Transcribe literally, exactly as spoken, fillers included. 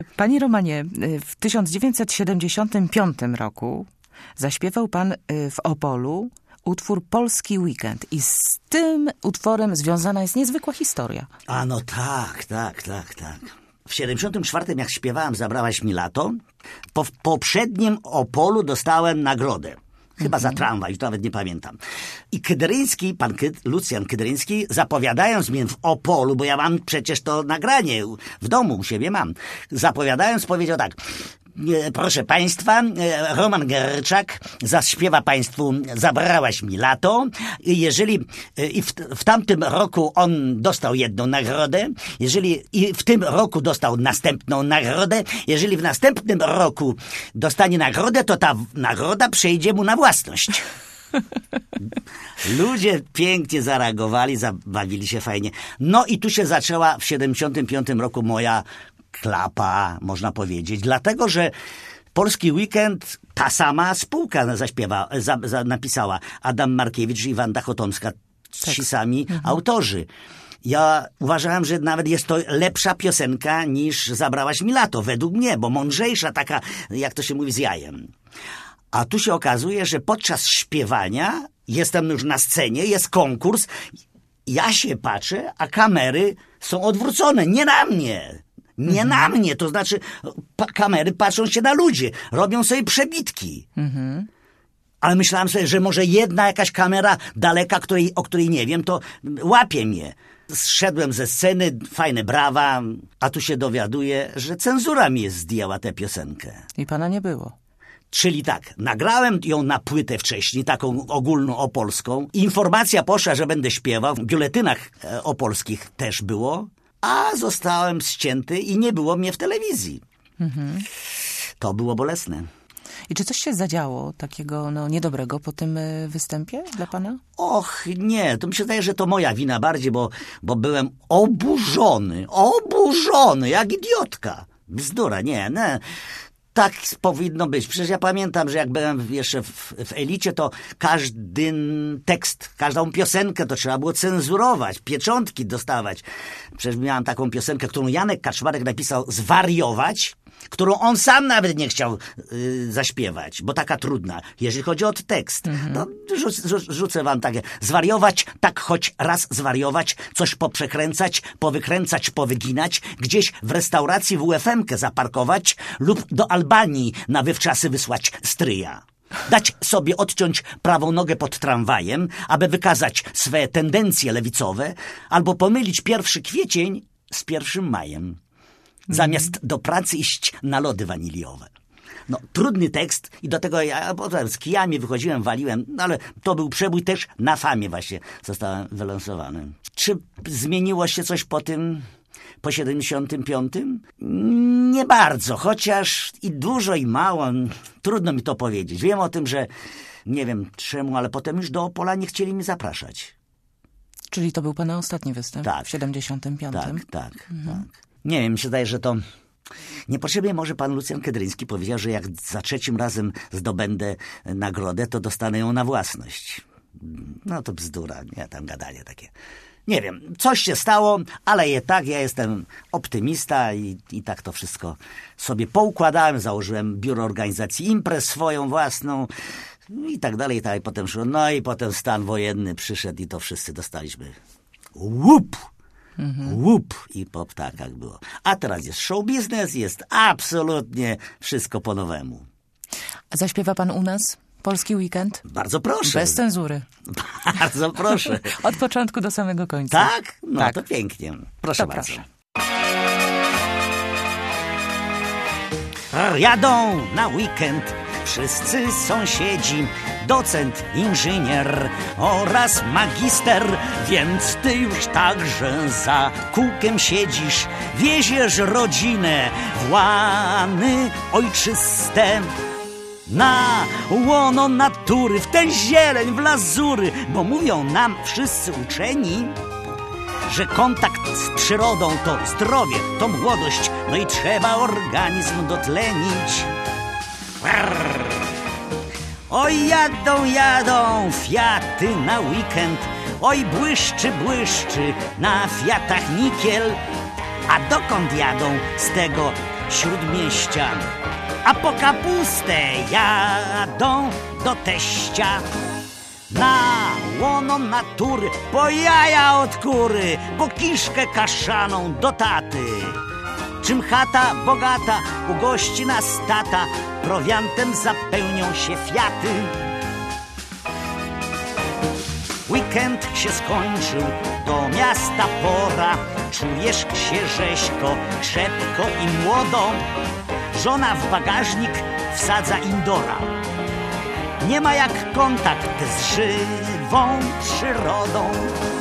Panie Romanie, w tysiąc dziewięćset siedemdziesiątym piątym roku zaśpiewał pan w Opolu utwór Polski Weekend i z tym utworem związana jest niezwykła historia. A no tak, tak, tak, tak. W siedemdziesiątym czwartym jak śpiewałem Zabrałaś mi lato, po w poprzednim Opolu dostałem nagrodę. Chyba za tramwaj, to nawet nie pamiętam. I Kydryński, pan Ky, Lucjan Kydryński, zapowiadając mnie w Opolu, bo ja mam przecież to nagranie w domu u siebie mam, zapowiadając powiedział tak: proszę państwa, Roman Gerczak zaśpiewa państwu Zabrałaś mi lato. Jeżeli i w, w tamtym roku on dostał jedną nagrodę, jeżeli i w tym roku dostał następną nagrodę, jeżeli w następnym roku dostanie nagrodę, to ta nagroda przejdzie mu na własność. Ludzie pięknie zareagowali, zabawili się fajnie. No i tu się zaczęła w siedemdziesiątym piątym roku moja klapa, można powiedzieć, dlatego, że Polski Weekend ta sama spółka zaśpiewa, za, za, napisała. Adam Markiewicz i Wanda Chotomska, ci tak. sami mhm. autorzy. Ja uważałem, że nawet jest to lepsza piosenka niż Zabrałaś mi lato, według mnie, bo mądrzejsza, taka, jak to się mówi, z jajem. A tu się okazuje, że podczas śpiewania jestem już na scenie, jest konkurs, ja się patrzę, a kamery są odwrócone, nie na mnie. Nie mhm. na mnie, to znaczy pa- kamery patrzą się na ludzi, robią sobie przebitki. Mhm. Ale myślałem sobie, że może jedna jakaś kamera daleka, której, o której nie wiem, to łapie mnie. Zszedłem ze sceny, fajne brawa, a tu się dowiaduję, że cenzura mi zdjęła tę piosenkę. I pana nie było. Czyli tak, nagrałem ją na płytę wcześniej, taką ogólną opolską. Informacja poszła, że będę śpiewał. W biuletynach e, opolskich też było. A zostałem ścięty i nie było mnie w telewizji. Mhm. To było bolesne. I czy coś się zadziało takiego no, niedobrego po tym y, występie dla pana? Och, nie. To mi się wydaje, że to moja wina bardziej, bo, bo byłem oburzony. Oburzony, jak idiotka. Bzdura, nie, nie. Tak powinno być. Przecież ja pamiętam, że jak byłem jeszcze w, w Elicie, to każdy tekst, każdą piosenkę to trzeba było cenzurować, pieczątki dostawać. Przecież miałem taką piosenkę, którą Janek Kaczmarek napisał Zwariować, którą on sam nawet nie chciał y, zaśpiewać, bo taka trudna, jeżeli chodzi o tekst. Mhm. No, rzuc, rzuc, rzucę wam takie. Zwariować, tak choć raz zwariować, coś poprzekręcać, powykręcać, powyginać, gdzieś w restauracji w U F M-kę zaparkować lub do Albanii na wywczasy wysłać stryja. Dać sobie odciąć prawą nogę pod tramwajem, aby wykazać swe tendencje lewicowe, albo pomylić pierwszy kwiecień z pierwszym majem. Zamiast do pracy iść na lody waniliowe. No, trudny tekst i do tego ja potem z kijami wychodziłem, waliłem, no ale to był przebój też na famie właśnie zostałem wylansowany. Czy zmieniło się coś po tym, po siedemdziesiątym piątym? Nie bardzo, chociaż i dużo i mało, trudno mi to powiedzieć. Wiem o tym, że nie wiem czemu, ale potem już do Opola nie chcieli mi zapraszać. Czyli to był pana ostatni występ tak, w siedemdziesiątym piątym? Tak, tak, mhm. tak. Nie wiem, mi się zdaje, że to niepotrzebnie może pan Lucjan Kydryński powiedział, że jak za trzecim razem zdobędę nagrodę, to dostanę ją na własność. No to bzdura, nie, tam gadanie takie. Nie wiem, coś się stało, ale i tak ja jestem optymista i, i tak to wszystko sobie poukładałem, założyłem biuro organizacji imprez swoją własną i tak dalej, i tak dalej. Potem szło, no i potem stan wojenny przyszedł i to wszyscy dostaliśmy łup. Mhm. Łup i po ptakach było. A teraz jest show biznes, jest absolutnie wszystko po nowemu. A zaśpiewa pan u nas Polski Weekend? Bardzo proszę. Bez cenzury. Bardzo proszę. Od początku do samego końca. Tak? No tak. To pięknie. Proszę to bardzo. Proszę. Jadą na weekend wszyscy sąsiedzi, docent, inżynier oraz magister, więc ty już także za kółkiem siedzisz, wieziesz rodzinę w łany ojczyste. Na łono natury, w ten zieleń, w lazury, bo mówią nam wszyscy uczeni, że kontakt z przyrodą to zdrowie, to młodość, no i trzeba organizm dotlenić. Brrr. Oj, jadą, jadą Fiaty na weekend, oj, błyszczy, błyszczy na Fiatach nikiel. A dokąd jadą z tego śródmieścia, a po kapustę jadą do teścia. Na łono natury, po jaja od kury, po kiszkę kaszaną do taty. Czym chata bogata ugości nas tata, prowiantem zapełnią się fiaty. Weekend się skończył, do miasta pora. Czujesz się rzeźko, krzepko i młodo. Żona w bagażnik wsadza indora. Nie ma jak kontakt z żywą przyrodą.